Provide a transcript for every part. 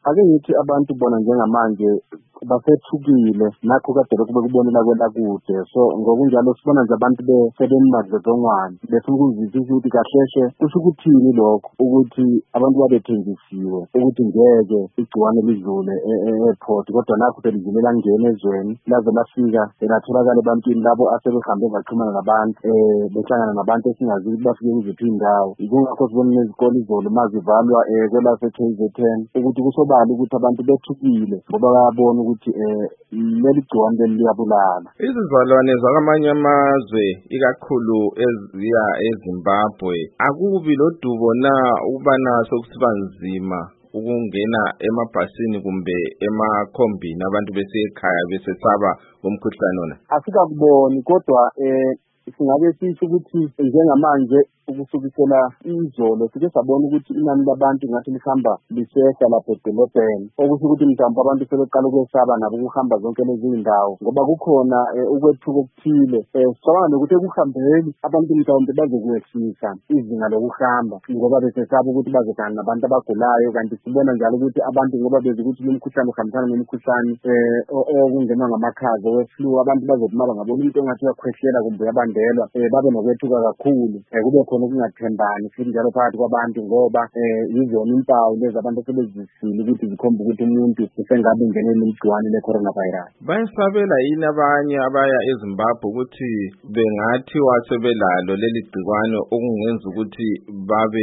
ake ngithi abantu bona njengamanje basethukile nakho kade lokhu bekubonela kwelakude, so ngokunjalo sibona nje abantu sebemadlodlongwane befuna ukuzwisisa ukuthi kahleshe kusho ukuthini lokho, ukuthi abantu babethengisiwe ukuthi ngeke igciwane lidlule e-airport, kodwa nakho selidlule langena ezweni laze lafika latholakala ebantwini labo asebehambe baxhumana nabantu behlangana nabantu esingazi ukuthi bafike kuziphi indawo. Kungakho sibona nezikole izolo mazivalwa kwelase-KZN ukuthi kusobala ukuthi abantu bethukile ngoba bayabona ukuthi leli gciwane liyabulala. Izizalwane zakwamanye amazwe ikakhulu eziya eZimbabwe akubi lodubo na ukuba naso kusiba nzima ukungena emabhasini kumbe emakhombini abantu besekhaya besesaba umkhuhlane ona? Asikakuboni kodwa singabe sisho ukuthi njengamanje ukusukisela izolo sike sabona ukuthi inani labantu ngathi lihamba lisehla lapha edolobheni, okusho ukuthi mhlawumbe abantu sebeqala ukwesaba nabo ukuhamba zonke lezi zindawo ngoba kukhona ukwethuka okuthile. Sicabanga nokuthi ekuhambeni abantu mhlawumbe bazokwehlisa izinga lokuhamba ngoba besesaba ukuthi bazohlangana nabantu abagulayo, kanti sibona njalo ukuthi abantu ngoba beze ukuthi lo mkhuhlane uhambisana nemikhuhlane okungenwa ngamakhaza we-flu, abantu bazophuma bangabona umuntu engathi uyakhwehlela kumbe uyabandelwa babe nokwethuka kakhulu, kube khona ukungathembani futhi njalo phakathi kwabantu ngoba yizona impawu lezi abantu sebezisile ukuthi zikhomba ukuthi umuntu usengabe ungenelwe igciwane le-coronavirus. Bayasabela yini abanye abaya eZimbabwe ukuthi bengathi wasebelalo leli gciwane okungenza ukuthi babe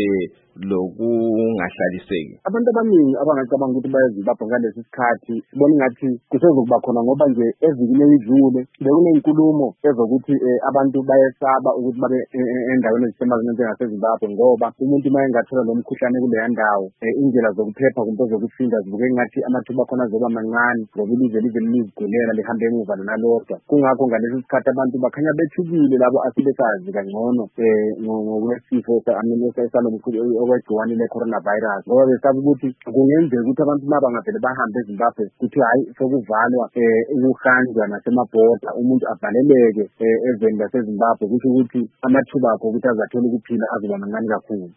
lokungahlaliseki? Abantu abaningi abangacabanga ukuthi baya eZimbabwe ngalesi sikhathi sibona ingathi kusezokuba khona ngoba nje evikini elidlule bekunenkulumo ezokuthi abantu bayesaba ukuthi babe endaweni ezisemazweni njengaseZimbabwe ngoba umuntu uma engathola lo mkhuhlane kuleya ndawo indlela zokuphepha kumbe zokusinda zibuke ngathi amathuba akhona azoba mancane ngoba ilizwe lizigulela lihambe emuva nalodwa. Kungakho ngalesi sikhathi abantu bakhanya bethukile labo asebesazi kangcono ngokwesifo okwegciwane le-coronavirus ngoba besaba ukuthi kungenzeka ukuthi abantu bangavele bahambe eZimbabwe kuthi hayi sokuvalwa ukuhanjwa nasemabhoda umuntu avaleleke ezweni laseZimbabwe, kusho ukuthi amathuba akho ukuthi azathola ukuphila azoba mancane kakhulu.